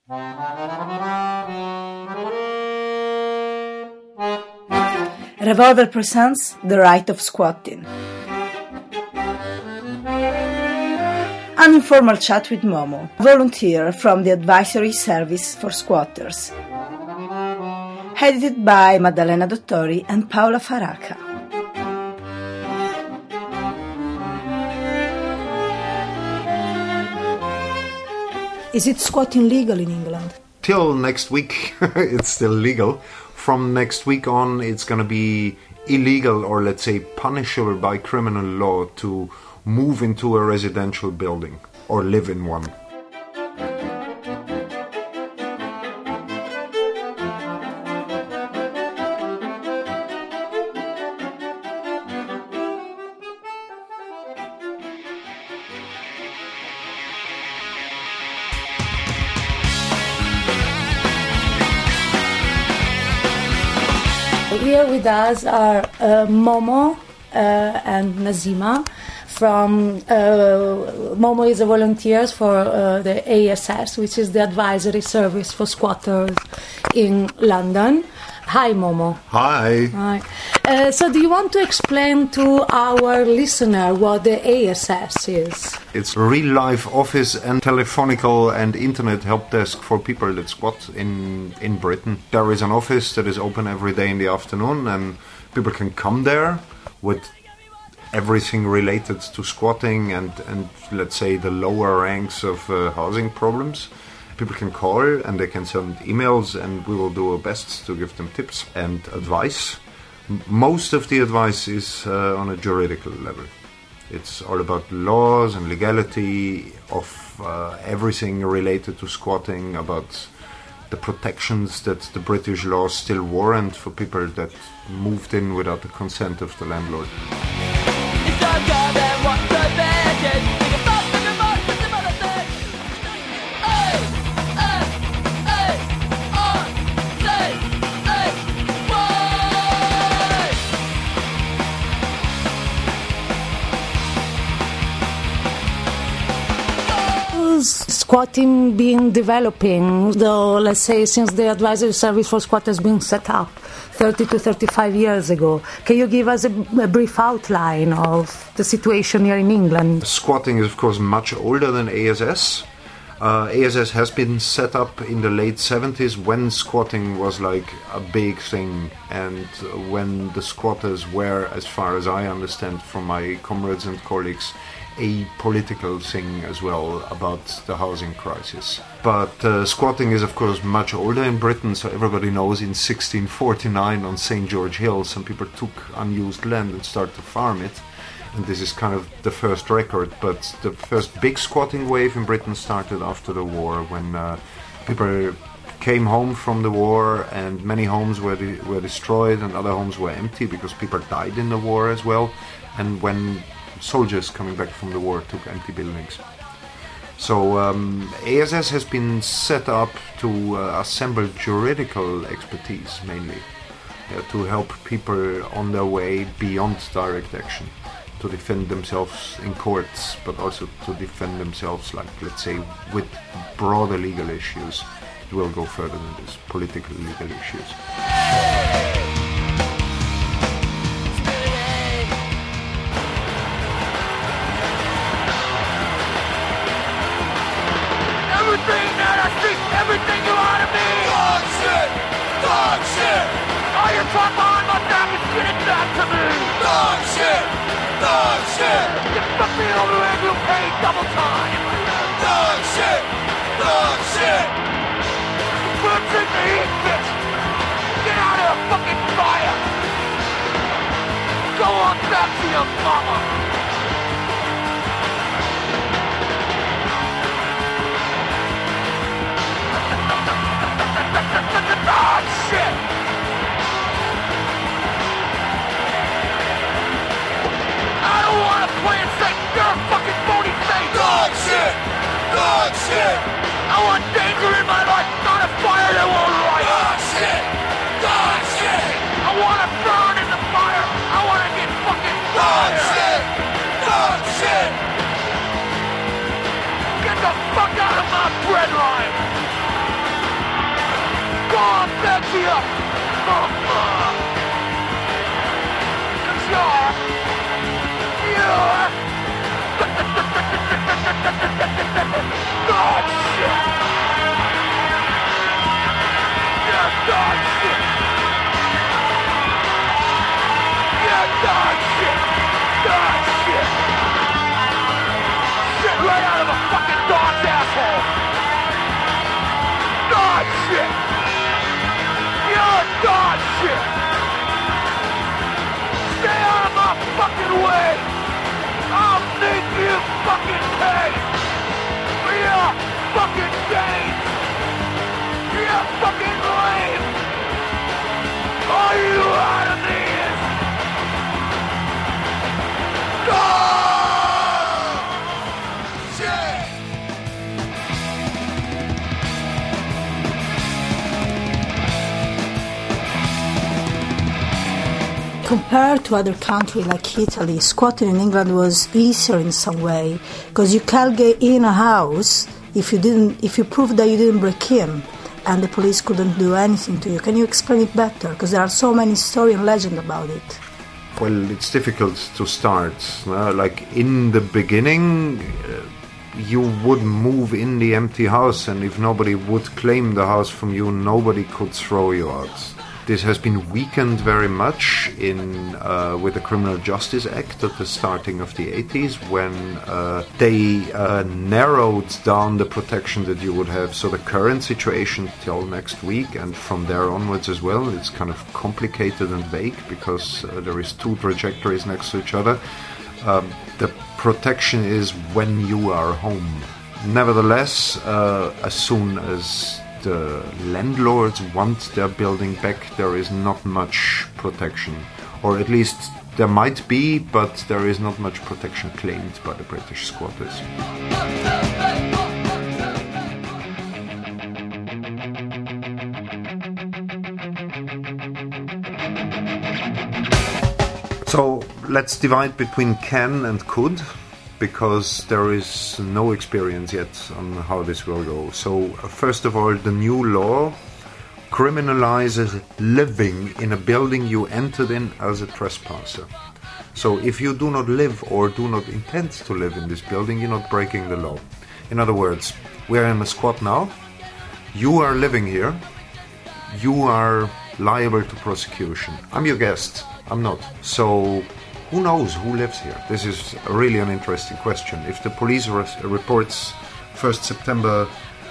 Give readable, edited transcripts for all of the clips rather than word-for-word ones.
Revolver presents The Right of Squatting. An informal chat with Momo, volunteer from the Advisory Service for Squatters. Edited by Maddalena Dottori and Paola Faraca. Is it squatting legal in England? Till next week, it's still legal. From next week on, it's going to be illegal, or let's say punishable by criminal law, to move into a residential building or live in one. Here with us are Momo and Nazima. Momo is a volunteer for the ASS, which is the Advisory Service for Squatters in London. Hi, Momo. Hi. Hi. So do you want to explain to our listener what the ASS is? It's a real-life office and telephonical and internet help desk for people that squat in Britain. There is an office that is open every day in the afternoon, and people can come there with everything related to squatting and let's say the lower ranks of housing problems. People can call and they can send emails, and we will do our best to give them tips and advice. Most of the advice is on a juridical level. It's all about laws and legality of everything related to squatting, about the protections that the British laws still warrant for people that moved in without the consent of the landlord. Squatting been developing, though, let's say, since the Advisory Service for Squatters being set up 30 to 35 years ago. Can you give us a brief outline of the situation here in England? Squatting is, of course, much older than ASS. ASS has been set up in the late 70s when squatting was like a big thing, and when the squatters were, as far as I understand from my comrades and colleagues, a political thing as well about the housing crisis. But squatting is of course much older in Britain, so everybody knows in 1649 on St. George Hill some people took unused land and started to farm it, and this is kind of the first record. But the first big squatting wave in Britain started after the war, when people came home from the war and many homes were destroyed and other homes were empty because people died in the war as well, and when soldiers coming back from the war took empty buildings. So ASS has been set up to assemble juridical expertise mainly, to help people on their way beyond direct action, to defend themselves in courts, but also to defend themselves, like, let's say, with broader legal issues. It will go further than this, political legal issues. Everything you want to be! Dog shit! Dog shit! All your talk behind my back is getting back to me! Dog shit! Dog shit! You fuck me over and you pay double time! Dog shit! Dog shit! You can't take the heat, bitch! Get out of the fucking fire! Go on back to your mama! Dog shit! I don't want to play and say you're a fucking phony face! Dog shit! Dog shit! back to you. Cause you're dog shit. You're dog shit. You're dog shit. Dog shit. Shit right out of a fucking dog's asshole. Dog shit. You're dog shit. Stay out of my fucking way. I'll make you fucking pay for your fucking games. For your fucking lame. Are you out of these? Dog shit. Compared to other countries like Italy, squatting in England was easier in some way because you can't get in a house if you prove that you didn't break in, and the police couldn't do anything to you. Can you explain it better? Because there are so many stories and legends about it. Well, it's difficult to start. Like in the beginning, you would move in the empty house, and if nobody would claim the house from you, nobody could throw you out. This has been weakened very much with the Criminal Justice Act at the starting of the 80s, when they narrowed down the protection that you would have. So the current situation till next week and from there onwards as well, it's kind of complicated and vague because there is two trajectories next to each other. The protection is when you are home. Nevertheless, as soon as the landlords want their building back, there is not much protection, or at least there might be, but there is not much protection claimed by the British squatters. So let's divide between can and could, because there is no experience yet on how this will go. So, first of all, the new law criminalizes living in a building you entered in as a trespasser. So, if you do not live or do not intend to live in this building, you're not breaking the law. In other words, we're in a squat now, you are living here, you are liable to prosecution. I'm your guest, I'm not. So, who knows who lives here? This is really an interesting question. If the police reports 1st September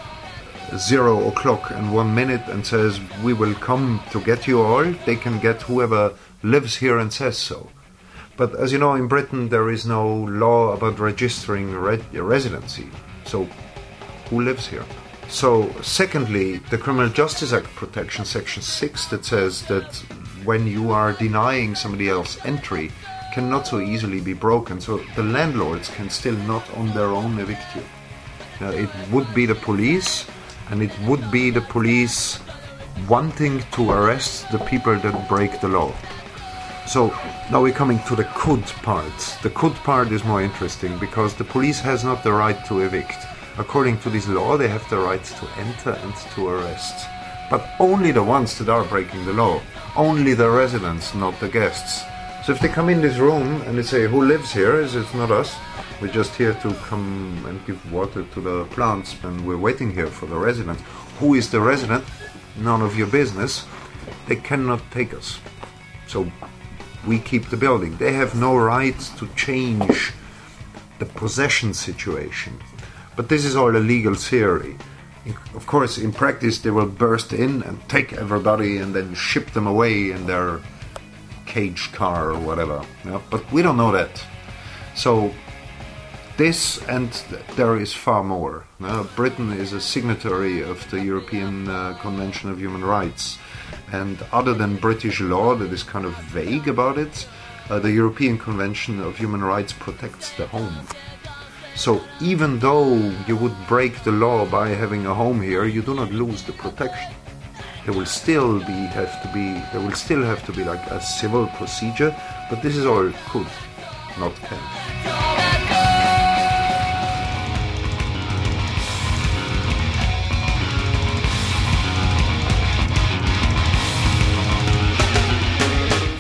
0 o'clock and 1 minute and says, we will come to get you all, they can get whoever lives here and says so. But as you know, in Britain there is no law about registering residency. So who lives here? So secondly, the Criminal Justice Act protection, section 6, that says that when you are denying somebody else entry, cannot so easily be broken. So the landlords can still not on their own evict you. It would be the police, and it would be the police wanting to arrest the people that break the law. So now we're coming to the could part. The could part is more interesting because the police has not the right to evict. According to this law, they have the right to enter and to arrest. But only the ones that are breaking the law. Only the residents, not the guests. So if they come in this room and they say, who lives here? It's not us. We're just here to come and give water to the plants, and we're waiting here for the resident. Who is the resident? None of your business. They cannot take us. So we keep the building. They have no right to change the possession situation. But this is all a legal theory. Of course, in practice, they will burst in and take everybody and then ship them away in their cage car or whatever. Yeah? But we don't know that. So this, and there is far more. Britain is a signatory of the European Convention of Human Rights. And other than British law that is kind of vague about it, the European Convention of Human Rights protects the home. So even though you would break the law by having a home here, you do not lose the protection. There will still have to be like a civil procedure, but this is all could, not can.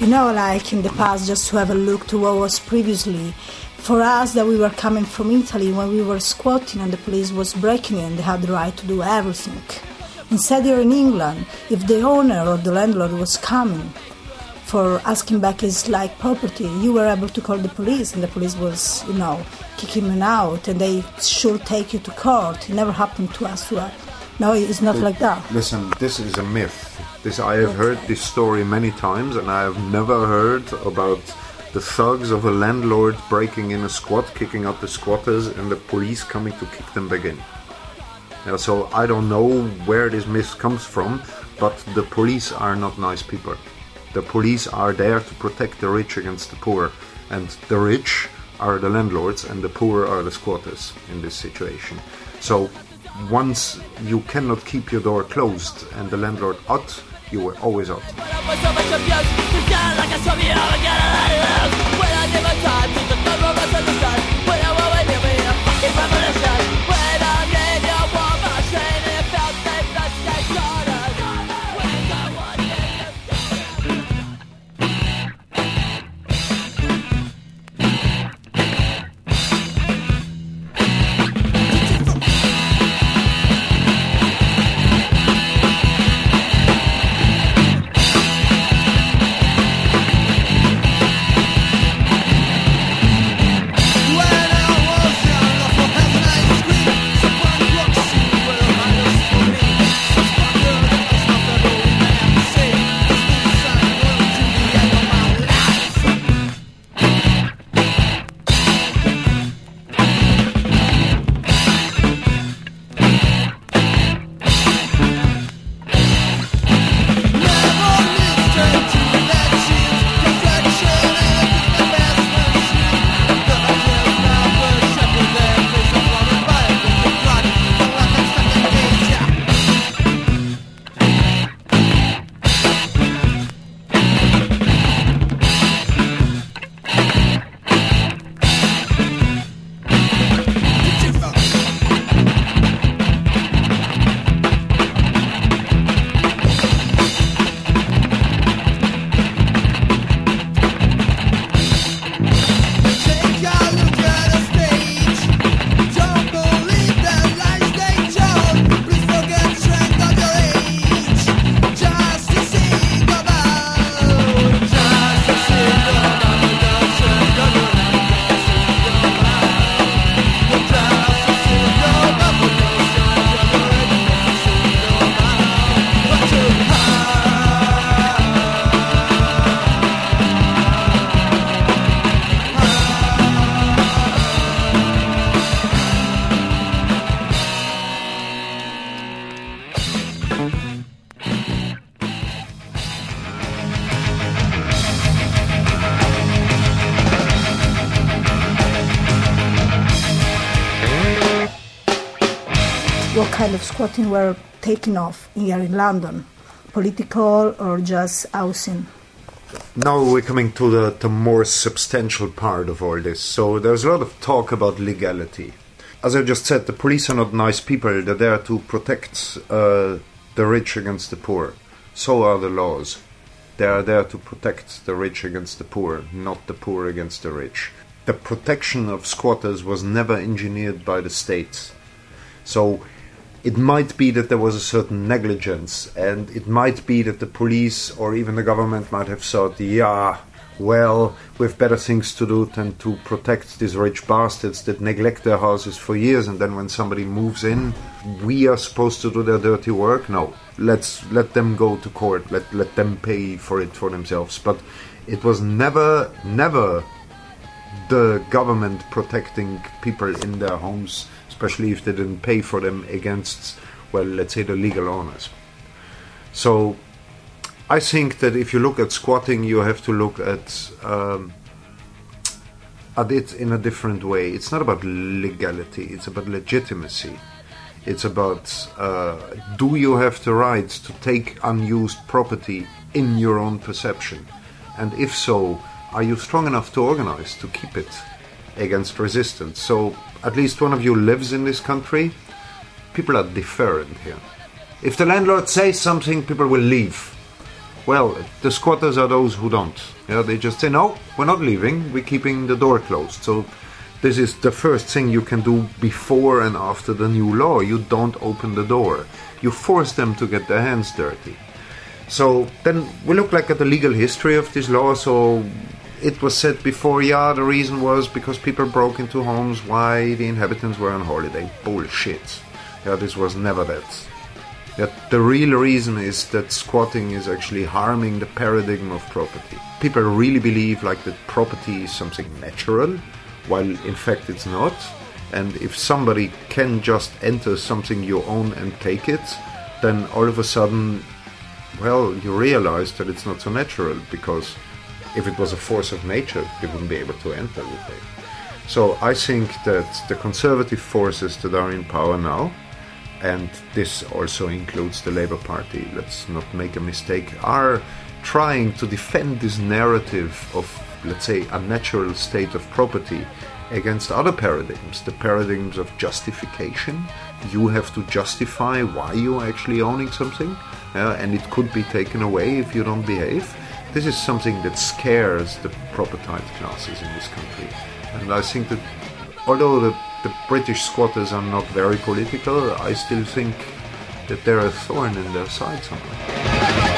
like in the past, just to have a look to what was previously. For us that we were coming from Italy, when we were squatting and the police was breaking in, they had the right to do everything. Instead, here in England, if the owner or the landlord was coming for asking back his property, you were able to call the police, and the police was, kicking him out, and they should take you to court. It never happened to us. No, it's not like that. Listen, this is a myth. I have heard this story many times, and I have never heard about the thugs of a landlord breaking in a squat, kicking out the squatters, and the police coming to kick them back in. So I don't know where this myth comes from, but the police are not nice people. The police are there to protect the rich against the poor, and the rich are the landlords and the poor are the squatters in this situation. So once you cannot keep your door closed and the landlord out, you were always out. What kind of squatting were taking off here in London? Political or just housing? Now we're coming to the more substantial part of all this. So there's a lot of talk about legality. As I just said, the police are not nice people. They're there to protect the rich against the poor. So are the laws. They are there to protect the rich against the poor, not the poor against the rich. The protection of squatters was never engineered by the state. So it might be that there was a certain negligence, and it might be that the police or even the government might have thought, we've better things to do than to protect these rich bastards that neglect their houses for years, and then when somebody moves in, we are supposed to do their dirty work? No, let them go to court, let them pay for it for themselves. But it was never the government protecting people in their homes, especially if they didn't pay for them against, let's say the legal owners. So I think that if you look at squatting, you have to look at it in a different way. It's not about legality, it's about legitimacy. It's about do you have the right to take unused property in your own perception? And if so, are you strong enough to organize to keep it against resistance? So at least one of you lives in this country. People are different here. If the landlord says something, people will leave. Well, the squatters are those who don't. Yeah, they just say, no, we're not leaving, we're keeping the door closed. So this is the first thing you can do before and after the new law. You don't open the door. You force them to get their hands dirty. So then we look like at the legal history of this law. So it was said before, the reason was because people broke into homes, why the inhabitants were on holiday. Bullshit. This was never that. The real reason is that squatting is actually harming the paradigm of property. People really believe like that property is something natural, while in fact it's not. And if somebody can just enter something you own and take it, then all of a sudden, well, you realize that it's not so natural, because if it was a force of nature, you wouldn't be able to enter with it. So I think that the conservative forces that are in power now, and this also includes the Labour Party, let's not make a mistake, are trying to defend this narrative of, let's say, a natural state of property against other paradigms, the paradigms of justification. You have to justify why you're actually owning something, and it could be taken away if you don't behave. This is something that scares the propertied classes in this country. And I think that although the British squatters are not very political, I still think that they're a thorn in their side somewhere.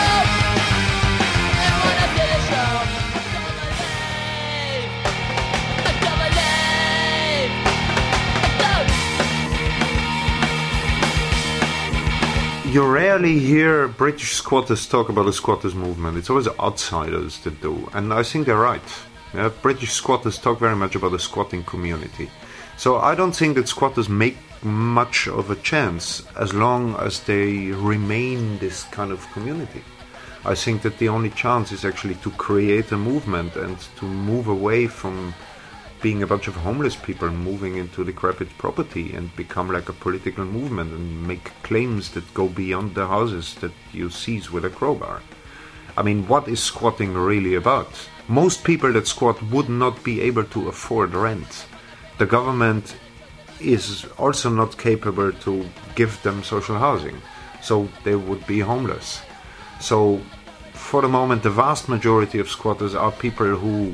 You rarely hear British squatters talk about the squatters movement. It's always outsiders that do, and I think they're right. British squatters talk very much about the squatting community. So I don't think that squatters make much of a chance as long as they remain this kind of community. I think that the only chance is actually to create a movement and to move away from being a bunch of homeless people moving into decrepit property and become like a political movement and make claims that go beyond the houses that you seize with a crowbar. I mean, what is squatting really about? Most people that squat would not be able to afford rent. The government is also not capable to give them social housing, so they would be homeless. So for the moment, the vast majority of squatters are people who,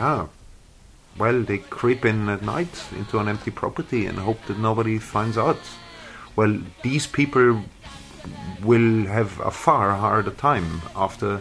they creep in at night into an empty property and hope that nobody finds out. Well, these people will have a far harder time after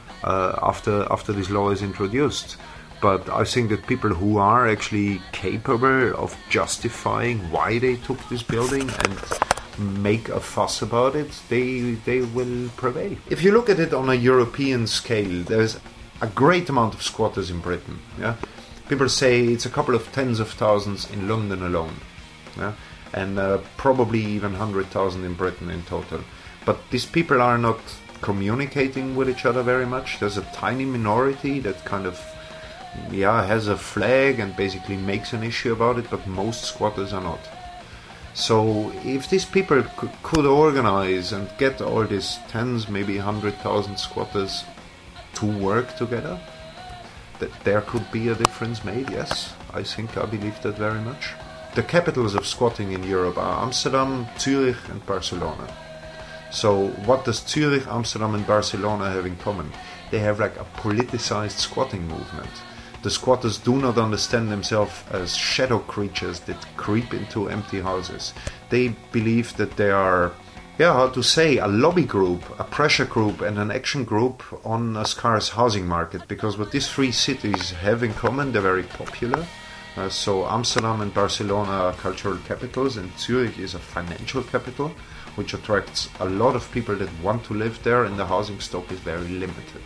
this law is introduced. But I think that people who are actually capable of justifying why they took this building and make a fuss about it, they will prevail. If you look at it on a European scale, there's a great amount of squatters in Britain. People say it's a couple of tens of thousands in London alone, and probably even 100,000 in Britain in total. But these people are not communicating with each other very much. There's a tiny minority that kind of has a flag and basically makes an issue about it, but most squatters are not. So if these people could organize and get all these tens, maybe 100,000 squatters to work together, that there could be a difference made, yes. I believe that very much. The capitals of squatting in Europe are Amsterdam, Zurich and Barcelona. So what does Zurich, Amsterdam and Barcelona have in common? They have like a politicized squatting movement. The squatters do not understand themselves as shadow creatures that creep into empty houses. They believe that they are, a lobby group, a pressure group and an action group on a scarce housing market. Because what these three cities have in common, they're very popular. So Amsterdam and Barcelona are cultural capitals, and Zurich is a financial capital, which attracts a lot of people that want to live there, and the housing stock is very limited.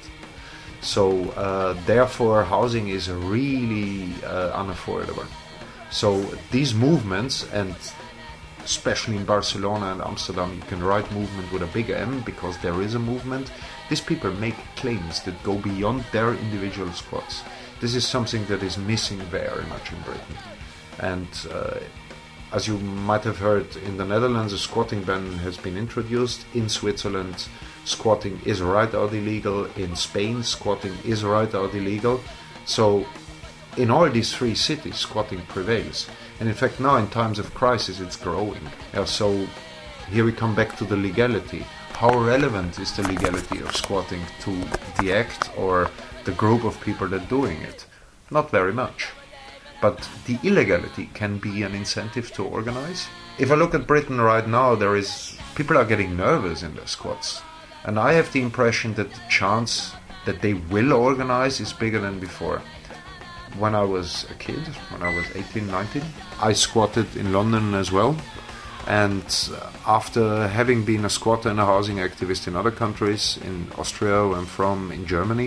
So therefore housing is really unaffordable. So these movements, and especially in Barcelona and Amsterdam, you can write movement with a big M because there is a movement. These people make claims that go beyond their individual squats. This is something that is missing very much in Britain. And as you might have heard, in the Netherlands a squatting ban has been introduced. In Switzerland, squatting is right out illegal. In Spain, squatting is right out illegal. So in all these three cities, squatting prevails. And in fact now in times of crisis it's growing. So here we come back to the legality. how relevant is the legality of squatting to the act or the group of people that are doing it? Not very much. But the illegality can be an incentive to organize. If I look at Britain right now, people are getting nervous in their squats. And I have the impression that the chance that they will organize is bigger than before. When I was a kid, when I was 18, 19, I squatted in London as well. And after having been a squatter and a housing activist in other countries, in Austria, where I'm from, in Germany,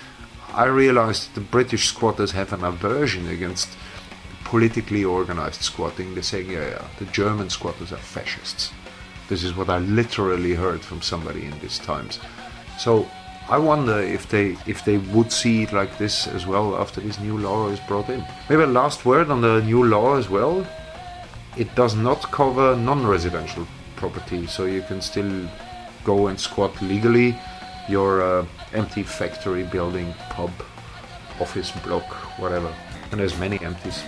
I realized that the British squatters have an aversion against politically organized squatting. They say, yeah, the German squatters are fascists. This is what I literally heard from somebody in these times. So I wonder if they would see it like this as well after this new law is brought in. Maybe a last word on the new law as well. It does not cover non-residential property, so you can still go and squat legally your empty factory building, pub, office block, whatever. And there's many empties.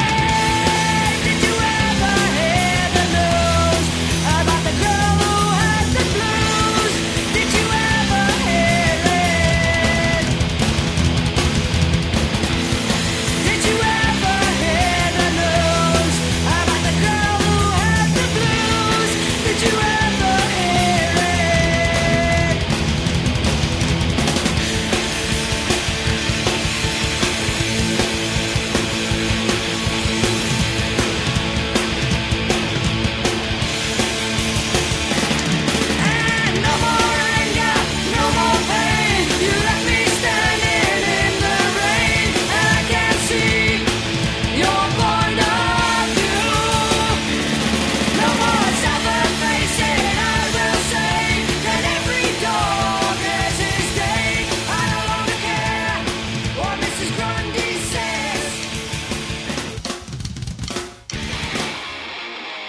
Did you ever hear the news about the girl who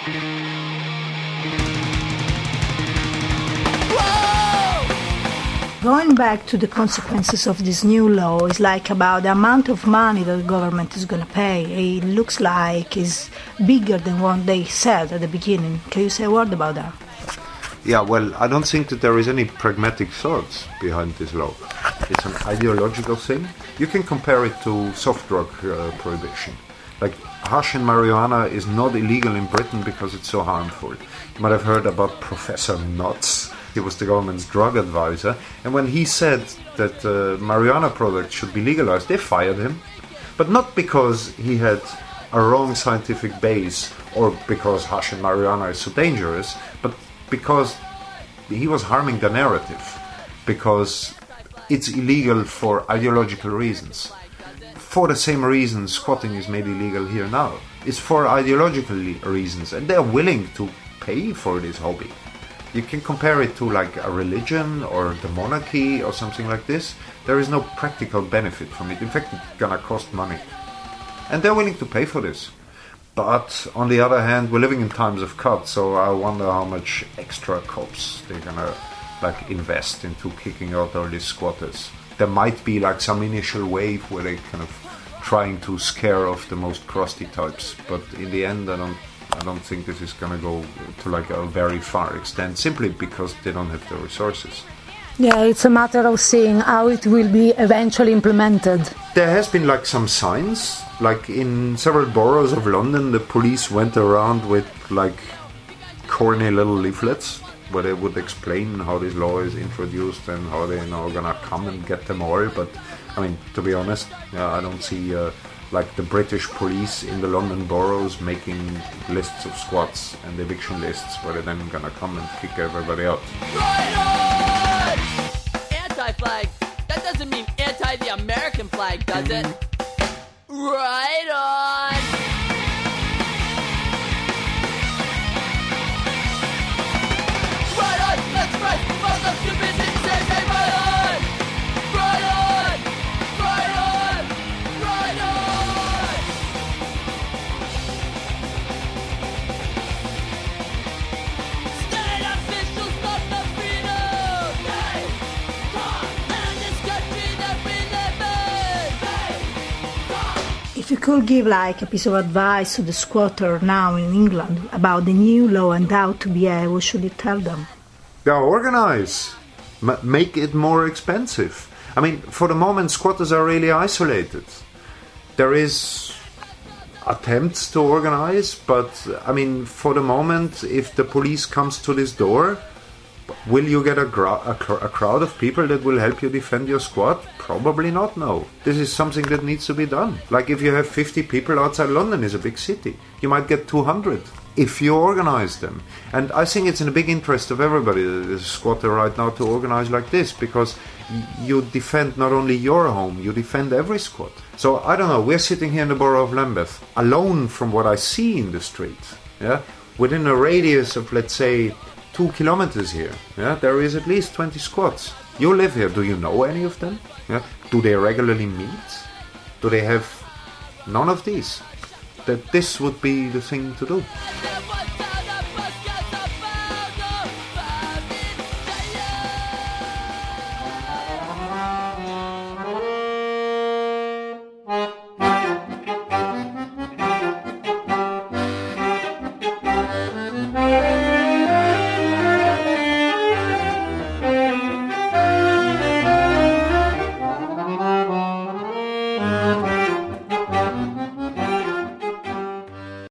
Going back to the consequences of this new law is like about the amount of money that the government is going to pay. It looks like it's bigger than what they said at the beginning. Can you say a word about that? Yeah, well, I don't think that there is any pragmatic thoughts behind this law. It's an ideological thing. You can compare it to soft drug prohibition. Like, hash and marijuana is not illegal in Britain because it's so harmful. You might have heard about Professor Knotts. He was the government's drug advisor, and when he said that marijuana products should be legalized, they fired him. But not because he had a wrong scientific base or because hash and marijuana is so dangerous, but because he was harming the narrative, because it's illegal for ideological reasons. For the same reason squatting is made illegal here now. It's for ideological reasons, and they're willing to pay for this hobby. You can compare it to like a religion or the monarchy or something like this. There is no practical benefit from it. In fact, it's gonna cost money. And they're willing to pay for this. But on the other hand, we're living in times of cuts, so I wonder how much extra cops they're gonna like invest into kicking out all these squatters. There might be like some initial wave where they kind of trying to scare off the most crusty types, but in the end I don't think this is going to go to like a very far extent, simply because they don't have the resources. Yeah, it's a matter of seeing how it will be eventually implemented. There has been like some signs, like in several boroughs of London, the police went around with like corny little leaflets where they would explain how this law is introduced and how they're now going to come and get them all. But I mean, to be honest, I don't see like the British police in the London boroughs making lists of squats and eviction lists where they're then gonna come and kick everybody out. Right on! Anti-flag. That doesn't mean anti the American flag, does it? Right on! Right on! Let's right! Fuck those stupid things! Say right on! Right on! Right on! Right on! State officials not the freedom! They talk! And this country that we live in! They talk! If you could give like a piece of advice to the squatter now in England about the new law and how to behave, what should you tell them? Yeah, organize. Make it more expensive. I mean, for the moment, squatters are really isolated. There is attempts to organize, but I mean, for the moment, if the police comes to this door, will you get a crowd of people that will help you defend your squat? Probably not, no. This is something that needs to be done. Like if you have 50 people outside London, is a big city. You might get 200 if you organize them. And I think it's in the big interest of everybody that is a squatter right now to organize like this, because you defend not only your home, you defend every squat. So I don't know, we're sitting here in the borough of Lambeth, alone from what I see in the street, yeah, within a radius of, let's say, 2 kilometers here, yeah, there is at least 20 squats. You live here, do you know any of them? Yeah? Do they regularly meet? Do they have none of these? That this would be the thing to do.